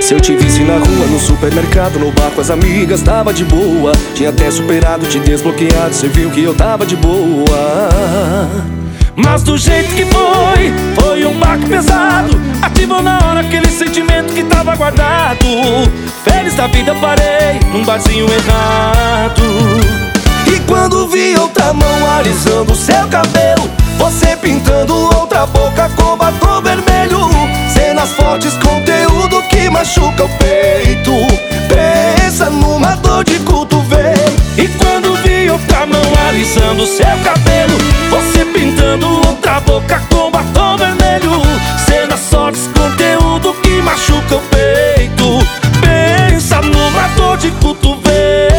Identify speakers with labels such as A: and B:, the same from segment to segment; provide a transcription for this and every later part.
A: Se eu te visse na rua, no supermercado, no bar com as amigas, tava de boa. Tinha até superado, te desbloqueado, cê viu que eu tava de boa. Mas do jeito que foi um baque pesado. Ativou na hora aquele sentimento que tava guardado. Feliz da vida parei num barzinho errado. E quando vi outra mão alisando seu cabelo, você pintando outra boca com batom vermelho, cenas fortes, conteúdo que machuca o peito. Pensa numa dor de cotovelo. E quando vi outra mão alisando seu cabelo, você pintando outra boca com batom vermelho, cenas fortes, conteúdo que machuca o peito. Pensa numa dor de cotovelo.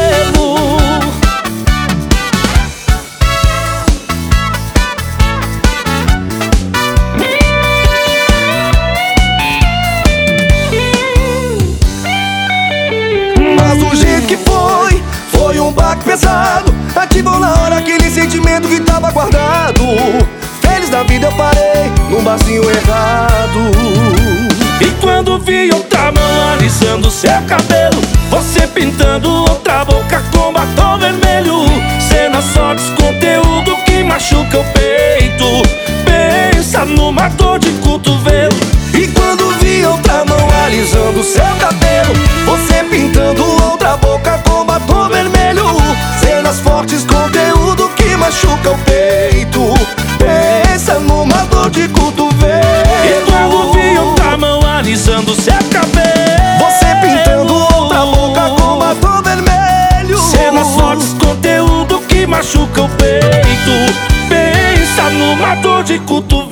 A: Mas do jeito que foi um baque pesado. Ativou na hora aquele sentimento que tava guardado. Feliz da vida eu parei num barzinho errado. E quando vi outra mão alisando seu cabelo, você pintando outra boca com batom vermelho, cenas fortes, conteúdo que machuca o peito. Pensa numa dor de cotovelo. E quando vi outra mão alisando seu cabelo, você pintando outra boca com batom vermelho, cenas fortes, conteúdo que machuca o peito. Pensa numa dor de cotovelo. E quando vi outra mão alisando seu cabelo, você pintando outra boca com batom vermelho, cenas fortes, conteúdo que machuca o peito. Pensa numa dor de cotovelo.